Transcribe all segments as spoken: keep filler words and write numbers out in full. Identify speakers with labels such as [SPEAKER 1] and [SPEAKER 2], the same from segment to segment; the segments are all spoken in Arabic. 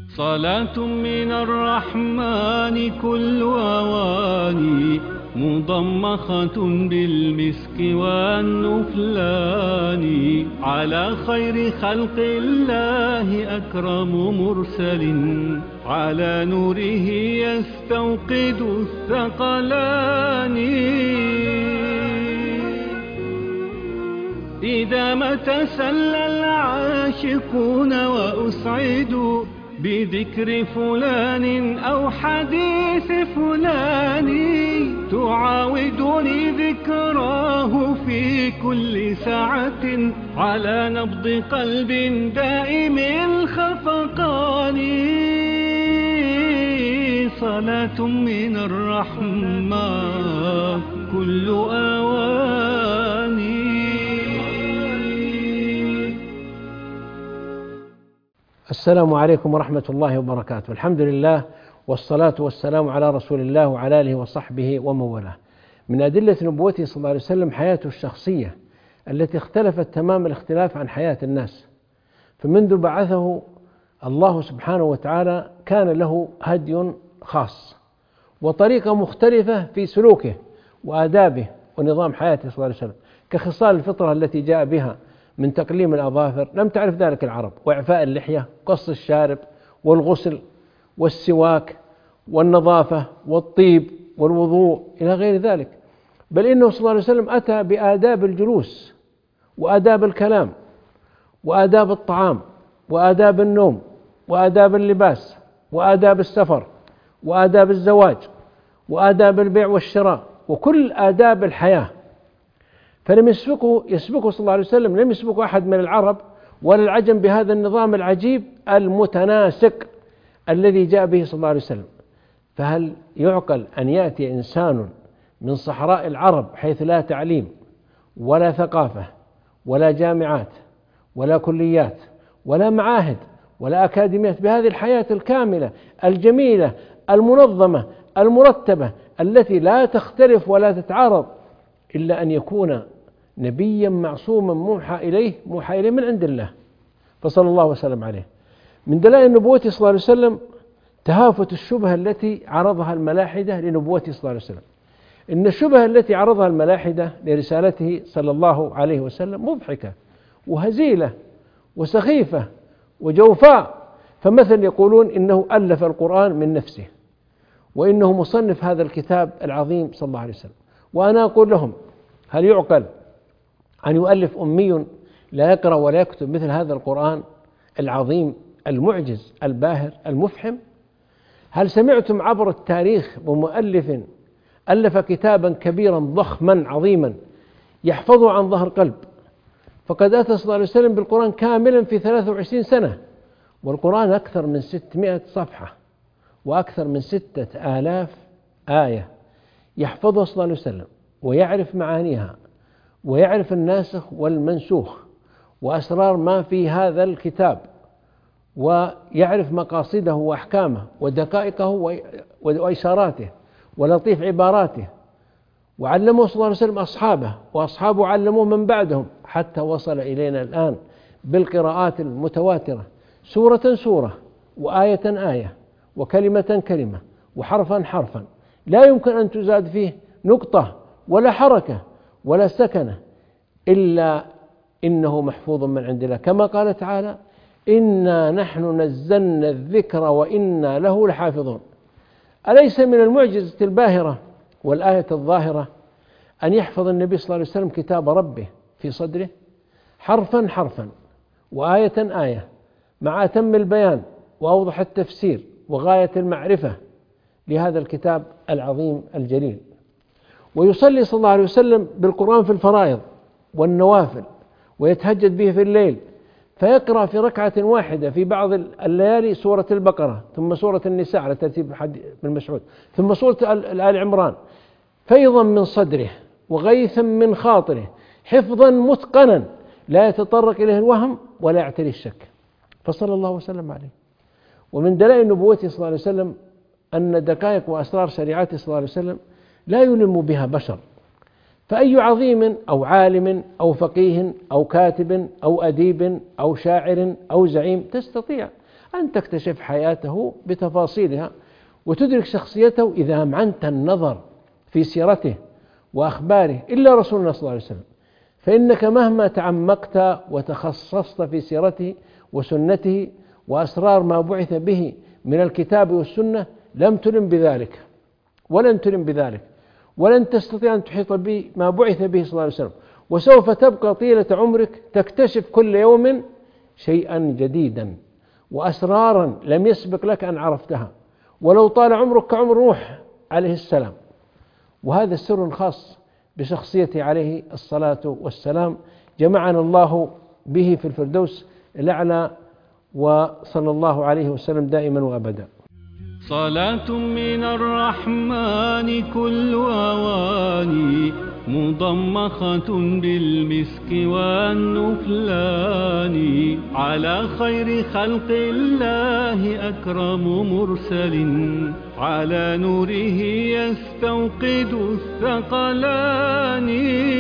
[SPEAKER 1] صلاة من الرحمن كل أواني مضمخة بالمسك والنفلان على خير خلق الله أكرم مرسل على نوره يستوقد الثقلان إذا ما تسلى العاشقون وأسعدوا بذكر فلان أو حديث فلان تعاودني ذكراه في كل ساعة على نبض قلب دائم الخفقان صلاة من الرحمن كل أواني.
[SPEAKER 2] السلام عليكم ورحمة الله وبركاته. الحمد لله والصلاة والسلام على رسول الله وعلى آله وصحبه ومن والاه. من أدلة نبوته صلى الله عليه وسلم حياته الشخصية التي اختلفت تمام الاختلاف عن حياة الناس. فمنذ بعثه الله سبحانه وتعالى كان له هدي خاص وطريقة مختلفة في سلوكه وآدابه ونظام حياته صلى الله عليه وسلم، كخصال الفطرة التي جاء بها من تقليم الأظافر لم تعرف ذلك العرب، وإعفاء اللحية، قص الشارب، والغسل والسواك والنظافة والطيب والوضوء إلى غير ذلك. بل إنه صلى الله عليه وسلم أتى بآداب الجلوس وآداب الكلام وآداب الطعام وآداب النوم وآداب اللباس وآداب السفر وآداب الزواج وآداب البيع والشراء وكل آداب الحياة. فلم يسبقه يسبقه صلى الله عليه وسلم لم يسبقه أحد من العرب ولا العجم بهذا النظام العجيب المتناسق الذي جاء به صلى الله عليه وسلم. فهل يعقل أن يأتي إنسان من صحراء العرب حيث لا تعليم ولا ثقافة ولا جامعات ولا كليات ولا معاهد ولا أكاديميات بهذه الحياة الكاملة الجميلة المنظمة المرتبة التي لا تختلف ولا تتعارض، إلا أن يكون نبيا معصوما موحى إليه موحى إليه من عند الله، فصلى الله وسلم عليه. من دلائل نبوته صلى الله عليه وسلم تهافت الشبهة التي عرضها الملاحدة لنبوته صلى الله عليه وسلم. إن الشبهة التي عرضها الملاحدة لرسالته صلى الله عليه وسلم مضحكة وهزيلة وسخيفة وجوفاء. فمثلا يقولون إنه ألف القرآن من نفسه وإنه مصنف هذا الكتاب العظيم صلى الله عليه وسلم. وأنا أقول لهم: هل يعقل أن يؤلف أمي لا يقرأ ولا يكتب مثل هذا القرآن العظيم المعجز الباهر المفحم؟ هل سمعتم عبر التاريخ بمؤلف ألف كتابا كبيرا ضخما عظيما يحفظه عن ظهر قلب؟ فقد أتى صلى الله عليه وسلم بالقرآن كاملا في ثلاث وعشرين سنة، والقرآن أكثر من ستمائة صفحة وأكثر من ستة آلاف آية يحفظها صلى الله عليه وسلم ويعرف معانيها ويعرف الناسخ والمنسوخ وأسرار ما في هذا الكتاب ويعرف مقاصده وأحكامه ودقائقه وإشاراته ولطيف عباراته. وعلمه صلى الله عليه وسلم أصحابه وأصحابه علموه من بعدهم حتى وصل إلينا الآن بالقراءات المتواترة سورة سورة وآية آية وكلمة كلمة وحرفا حرفا، لا يمكن أن تزاد فيه نقطة ولا حركة ولا سكنة إلا إنه محفوظ من عند الله، كما قال تعالى: إنا نحن نزلنا الذكر وإنا له لحافظون. أليس من المعجزة الباهرة والآية الظاهرة أن يحفظ النبي صلى الله عليه وسلم كتاب ربه في صدره حرفا حرفا وآية آية مع أتم البيان وأوضح التفسير وغاية المعرفة لهذا الكتاب العظيم الجليل؟ ويصلي صلى الله عليه وسلم بالقرآن في الفرائض والنوافل ويتهجد به في الليل، فيقرأ في ركعة واحدة في بعض الليالي سورة البقرة ثم سورة النساء على ترتيب ابن مسعود ثم سورة آل عمران، فيضا من صدره وغيثا من خاطره، حفظا متقنا لا يتطرق إليه الوهم ولا يعتري الشك، فصلى الله وسلم عليه. ومن دلائل نبوته صلى الله عليه وسلم أن دقائق وأسرار شريعته صلى الله عليه وسلم لا يلم بها بشر، فأي عظيم أو عالم أو فقيه أو كاتب أو أديب أو شاعر أو زعيم تستطيع أن تكتشف حياته بتفاصيلها وتدرك شخصيته إذا أمعنت النظر في سيرته وأخباره، إلا رسولنا صلى الله عليه وسلم، فإنك مهما تعمقت وتخصصت في سيرته وسنته وأسرار ما بعث به من الكتاب والسنة لم تلم بذلك، ولن تلم بذلك، ولن تستطيع أن تحيط به ما بعث به صلى الله عليه وسلم، وسوف تبقى طيلة عمرك تكتشف كل يوم شيئا جديدا وأسرارا لم يسبق لك أن عرفتها، ولو طال عمرك كعمر نوح عليه السلام. وهذا سر خاص بشخصيته عليه الصلاة والسلام، جمعنا الله به في الفردوس الأعلى، وصلى الله عليه وسلم دائما وأبدا.
[SPEAKER 1] صلاة من الرحمن كل أواني مضمخة بالمسك والنفلان، على خير خلق الله أكرم مرسل، على نوره يستوقد الثقلان.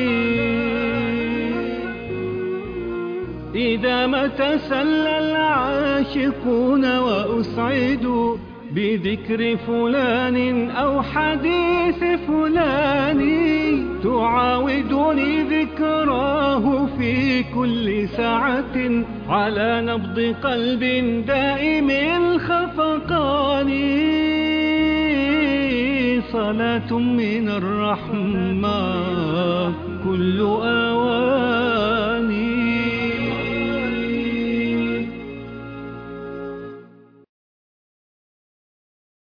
[SPEAKER 1] إذا ما تسلى العاشقون وأسعدوا بذكر فلان أو حديث فلان، تعاودني ذكراه في كل ساعة على نبض قلب دائم الخفقان. صلاة من الرحمن كل أوان